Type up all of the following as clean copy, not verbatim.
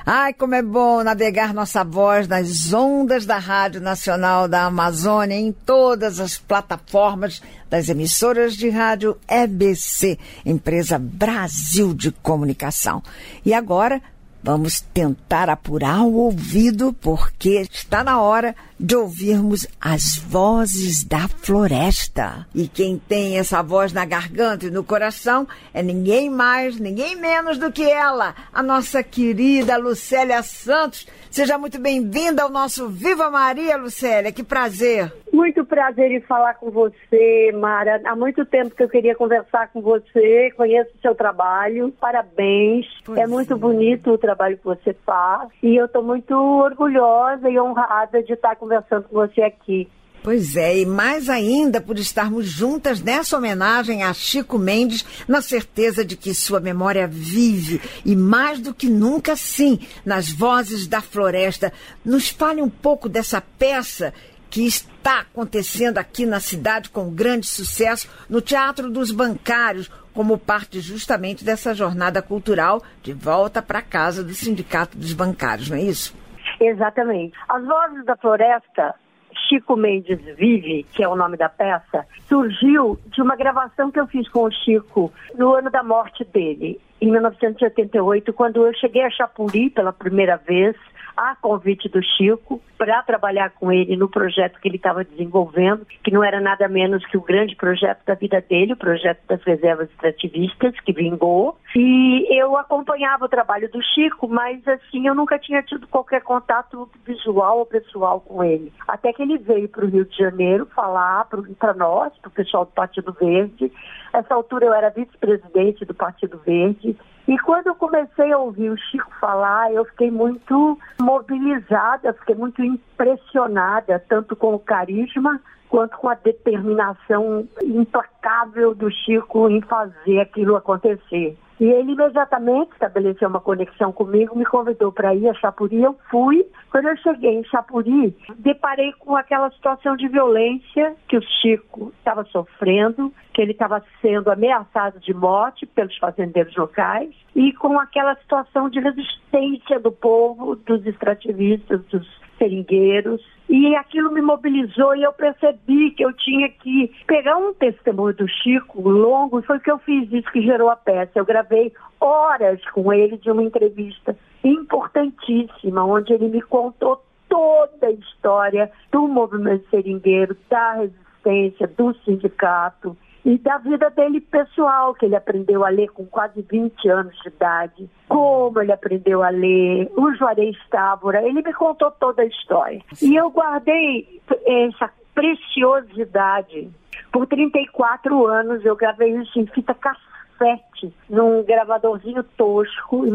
Ai, como é bom navegar nossa voz nas ondas da Rádio Nacional da Amazônia, em todas as plataformas das emissoras de rádio EBC, Empresa Brasil de Comunicação. E agora vamos tentar apurar o ouvido, porque está na hora de ouvirmos as vozes da floresta. E quem tem essa voz na garganta e no coração é ninguém mais, ninguém menos do que ela, a nossa querida Lucélia Santos. Seja muito bem-vinda ao nosso Viva Maria, Lucélia. Que prazer. Muito prazer em falar com você, Mara. Há muito tempo que eu queria conversar com você. Conheço o seu trabalho. Parabéns. É muito bonito o trabalho que você faz. E eu estou muito orgulhosa e honrada de estar conversando com você aqui. Pois é, e mais ainda por estarmos juntas nessa homenagem a Chico Mendes, na certeza de que sua memória vive, e mais do que nunca, sim, nas vozes da floresta. Nos fale um pouco dessa peça que está acontecendo aqui na cidade com grande sucesso no Teatro dos Bancários, como parte justamente dessa jornada cultural de volta para casa do Sindicato dos Bancários, não é isso? Exatamente. As Vozes da Floresta, Chico Mendes Vive, que é o nome da peça, surgiu de uma gravação que eu fiz com o Chico no ano da morte dele, em 1988, quando eu cheguei a Chapuri pela primeira vez, a convite do Chico, para trabalhar com ele no projeto que ele estava desenvolvendo, que não era nada menos que o grande projeto da vida dele, o projeto das reservas extrativistas, que vingou. E eu acompanhava o trabalho do Chico, mas assim, eu nunca tinha tido qualquer contato visual ou pessoal com ele. Até que ele veio para o Rio de Janeiro falar para nós, para o pessoal do Partido Verde. Nessa altura eu era vice-presidente do Partido Verde. E quando eu comecei a ouvir o Chico falar, eu fiquei muito mobilizada, fiquei muito impressionada, tanto com o carisma quanto com a determinação implacável do Chico em fazer aquilo acontecer. E ele imediatamente estabeleceu uma conexão comigo, me convidou para ir a Chapuri, eu fui. Quando eu cheguei em Chapuri, deparei com aquela situação de violência que o Chico estava sofrendo, que ele estava sendo ameaçado de morte pelos fazendeiros locais, e com aquela situação de resistência do povo, dos extrativistas, dos seringueiros. E aquilo me mobilizou e eu percebi que eu tinha que pegar um testemunho do Chico longo, e foi o que eu fiz, isso que gerou a peça. Eu gravei horas com ele de uma entrevista importantíssima, onde ele me contou toda a história do movimento seringueiro, da resistência, do sindicato e da vida dele pessoal, que ele aprendeu a ler com quase 20 anos de idade, como ele aprendeu a ler, o Juarez Távora, ele me contou toda a história. E eu guardei essa preciosidade. Por 34 anos eu gravei isso em fita cassete, num gravadorzinho tosco, em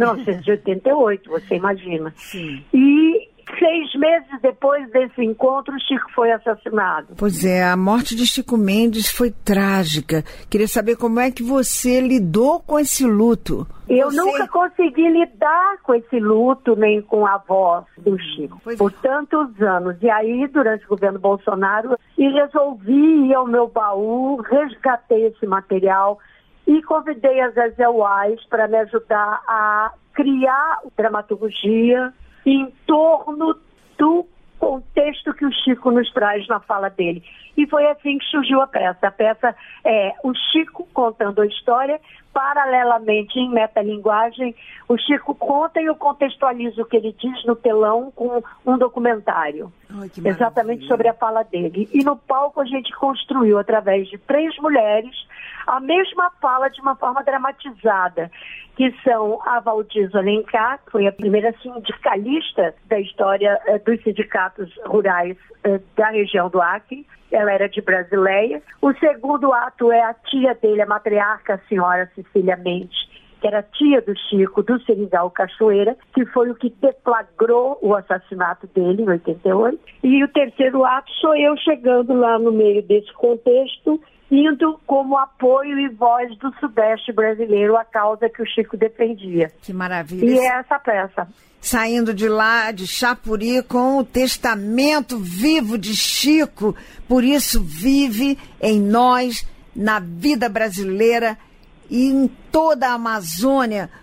1988, você imagina. Sim. E 6 meses depois desse encontro, o Chico foi assassinado. Pois é, a morte de Chico Mendes foi trágica. Queria saber como é que você lidou com esse luto. Eu nunca consegui lidar com esse luto, nem com a voz do Chico, por tantos anos. E aí, durante o governo Bolsonaro, resolvi ir ao meu baú, resgatei esse material e convidei a Zezé Wise para me ajudar a criar dramaturgia em torno do contexto que o Chico nos traz na fala dele. E foi assim que surgiu a peça. A peça é o Chico contando a história, paralelamente em metalinguagem, o Chico conta e eu contextualizo o que ele diz no telão com um documentário. Exatamente sobre a fala dele. E no palco a gente construiu, através de 3 mulheres, a mesma fala de uma forma dramatizada, que são a Valdiza Alencar, que foi a primeira sindicalista da história dos sindicatos rurais da região do Acre. Ela era de Brasileia. O segundo ato é a tia dele, a matriarca, a senhora Cecília Mendes, que era tia do Chico, do Seringal Cachoeira, que foi o que deflagrou o assassinato dele em 88. E o terceiro ato sou eu chegando lá no meio desse contexto, indo como apoio e voz do Sudeste brasileiro à causa que o Chico defendia. Que maravilha. E é essa peça. Saindo de lá, de Chapuri, com o testamento vivo de Chico, por isso vive em nós, na vida brasileira e em toda a Amazônia,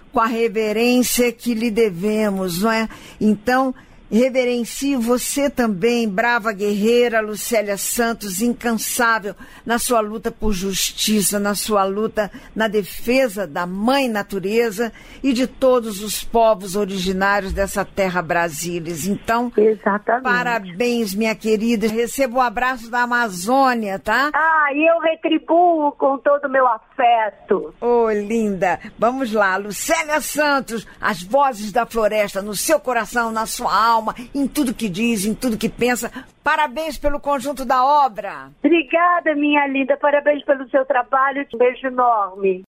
com a reverência que lhe devemos, não é? Então, reverencie você também, brava guerreira Lucélia Santos, incansável na sua luta por justiça, na sua luta na defesa da mãe natureza e de todos os povos originários dessa terra Brasília. Então, exatamente. Parabéns, minha querida. Receba o abraço da Amazônia, tá? E eu retribuo com todo o meu afeto. Oh, linda. Vamos lá, Lucélia Santos, as vozes da floresta no seu coração, na sua alma, em tudo que diz, em tudo que pensa. Parabéns pelo conjunto da obra. Obrigada, minha linda. Parabéns pelo seu trabalho. Um beijo enorme.